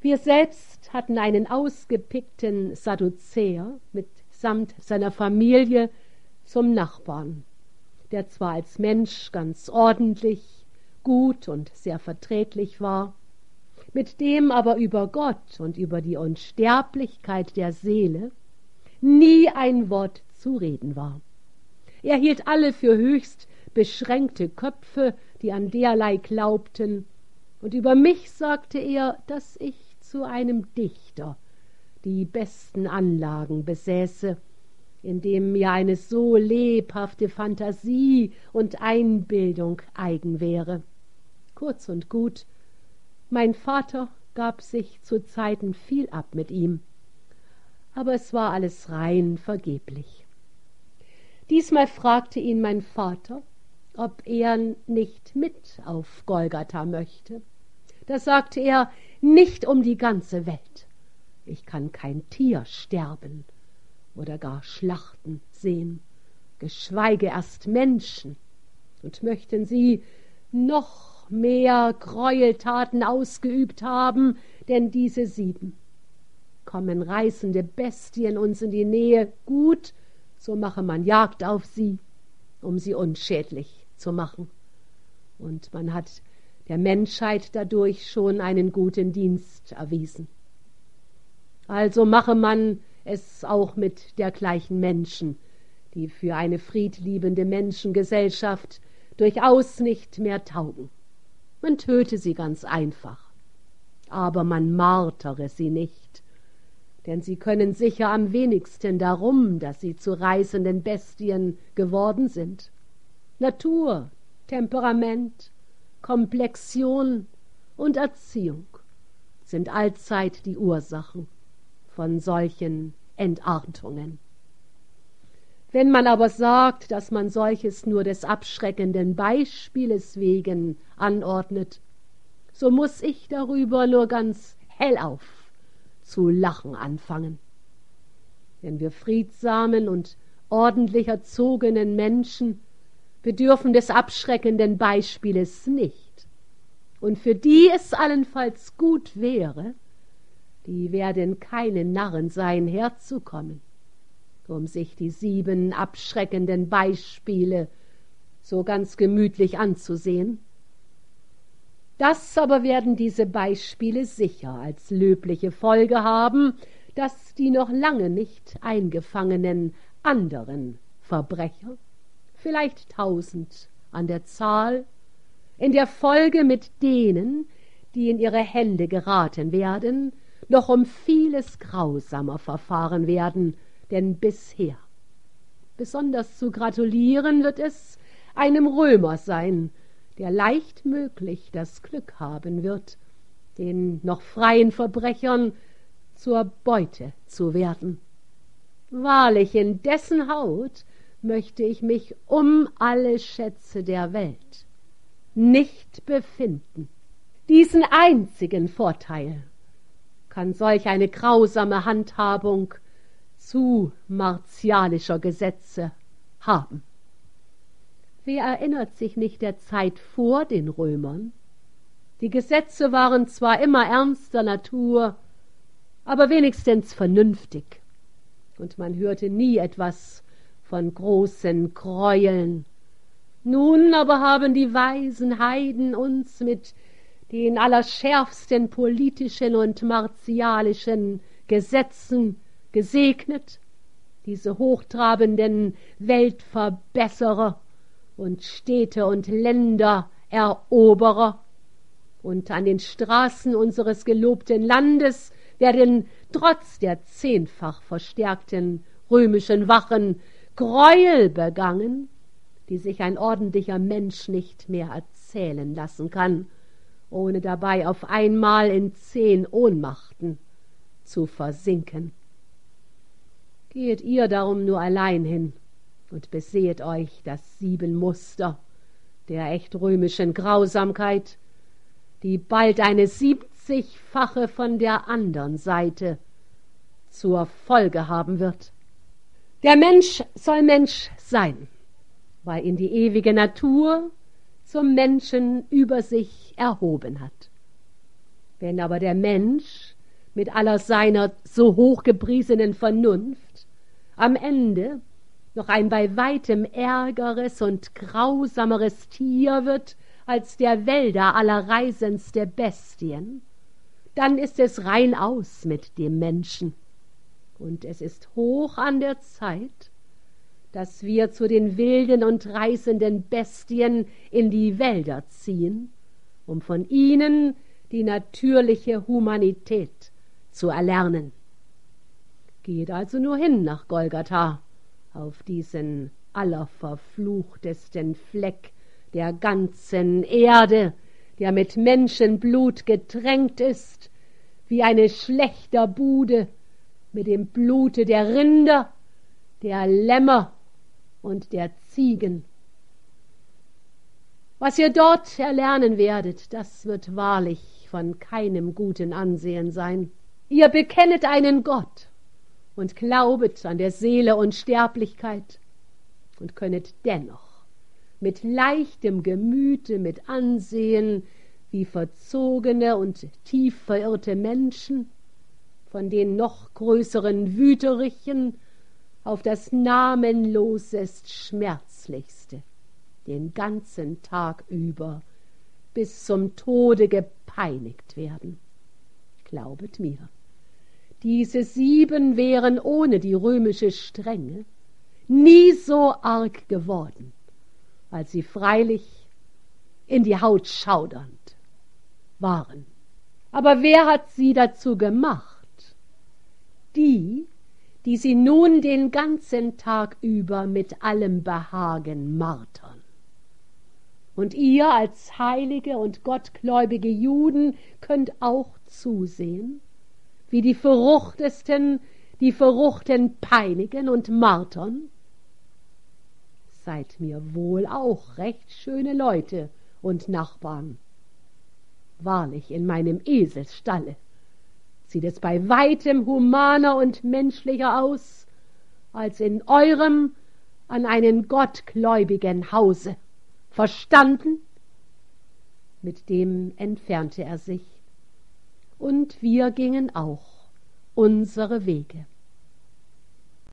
Wir selbst hatten einen ausgepickten Sadduzäer mitsamt seiner Familie zum Nachbarn, der zwar als Mensch ganz ordentlich, gut und sehr verträglich war, mit dem aber über Gott und über die Unsterblichkeit der Seele nie ein Wort zu reden war. Er hielt alle für höchst beschränkte Köpfe, die an derlei glaubten, und über mich sagte er, dass ich zu einem Dichter die besten Anlagen besäße, in dem mir eine so lebhafte Phantasie und Einbildung eigen wäre. Kurz und gut, mein Vater gab sich zu Zeiten viel ab mit ihm, aber es war alles rein vergeblich. Diesmal fragte ihn mein Vater, ob er nicht mit auf Golgatha möchte. Da sagte er, nicht um die ganze Welt. Ich kann kein Tier sterben oder gar Schlachten sehen, geschweige erst Menschen. Und möchten sie noch mehr Gräueltaten ausgeübt haben, denn diese 7. Kommen reißende Bestien uns in die Nähe, gut, so mache man Jagd auf sie, um sie unschädlich zu machen. Und man hat der Menschheit dadurch schon einen guten Dienst erwiesen. Also mache man es auch mit dergleichen Menschen, die für eine friedliebende Menschengesellschaft durchaus nicht mehr taugen. Man töte sie ganz einfach, aber man martere sie nicht, denn sie können sicher am wenigsten darum, dass sie zu reißenden Bestien geworden sind. Natur, Temperament, Komplexion und Erziehung sind allzeit die Ursachen von solchen Entartungen. Wenn man aber sagt, dass man solches nur des abschreckenden Beispieles wegen anordnet, so muß ich darüber nur ganz hellauf zu lachen anfangen. Denn wir friedsamen und ordentlich erzogenen Menschen bedürfen des abschreckenden Beispieles nicht. Und für die es allenfalls gut wäre, die werden keine Narren sein, herzukommen, um sich die 7 abschreckenden Beispiele so ganz gemütlich anzusehen. Das aber werden diese Beispiele sicher als löbliche Folge haben, dass die noch lange nicht eingefangenen anderen Verbrecher, vielleicht 1000 an der Zahl, in der Folge mit denen, die in ihre Hände geraten werden, noch um vieles grausamer verfahren werden, denn bisher. Besonders zu gratulieren wird es einem Römer sein, der leicht möglich das Glück haben wird, den noch freien Verbrechern zur Beute zu werden. Wahrlich, in dessen Haut möchte ich mich um alle Schätze der Welt nicht befinden. Diesen einzigen Vorteil kann solch eine grausame Handhabung zu martialischer Gesetze haben. Wer erinnert sich nicht der Zeit vor den Römern? Die Gesetze waren zwar immer ernster Natur, aber wenigstens vernünftig, und man hörte nie etwas von großen Gräueln. Nun aber haben die weisen Heiden uns mit den allerschärfsten politischen und martialischen Gesetzen gesegnet, diese hochtrabenden Weltverbesserer und Städte und Ländereroberer. Und an den Straßen unseres gelobten Landes werden trotz der 10-fach verstärkten römischen Wachen Gräuel begangen, die sich ein ordentlicher Mensch nicht mehr erzählen lassen kann, ohne dabei auf einmal in 10 Ohnmachten zu versinken. Gehet ihr darum nur allein hin und besehet euch das 7 Muster der echt römischen Grausamkeit, die bald eine 70-fache von der andern Seite zur Folge haben wird. Der Mensch soll Mensch sein, weil ihn die ewige Natur zum Menschen über sich erhoben hat. Wenn aber der Mensch mit aller seiner so hochgepriesenen Vernunft, am Ende noch ein bei weitem ärgeres und grausameres Tier wird als der Wälder allerreisenste Bestien, dann ist es rein aus mit dem Menschen. Und es ist hoch an der Zeit, dass wir zu den wilden und reißenden Bestien in die Wälder ziehen, um von ihnen die natürliche Humanität zu erlernen. Geht also nur hin nach Golgatha, auf diesen allerverfluchtesten Fleck der ganzen Erde, der mit Menschenblut getränkt ist, wie eine Schlächterbude mit dem Blute der Rinder, der Lämmer und der Ziegen. Was ihr dort erlernen werdet, das wird wahrlich von keinem guten Ansehen sein. Ihr bekennet einen Gott und glaubet an der Seele und Sterblichkeit und könnet dennoch mit leichtem Gemüte mit ansehen, wie verzogene und tief verirrte Menschen von den noch größeren Wüterichen auf das namenlosest Schmerzlichste den ganzen Tag über bis zum Tode gepeinigt werden. Glaubet mir, diese 7 wären ohne die römische Strenge nie so arg geworden, als sie freilich in die Haut schaudernd waren. Aber wer hat sie dazu gemacht? Die sie nun den ganzen Tag über mit allem Behagen martern. Und ihr als heilige und gottgläubige Juden könnt auch zusehen, wie die Verruchtesten die Verruchten peinigen und martern. Seid mir wohl auch recht schöne Leute und Nachbarn. Wahrlich, in meinem Eselsstalle sieht es bei weitem humaner und menschlicher aus, als in eurem an einen gottgläubigen Hause. Verstanden? Mit dem entfernte er sich, und wir gingen auch unsere Wege.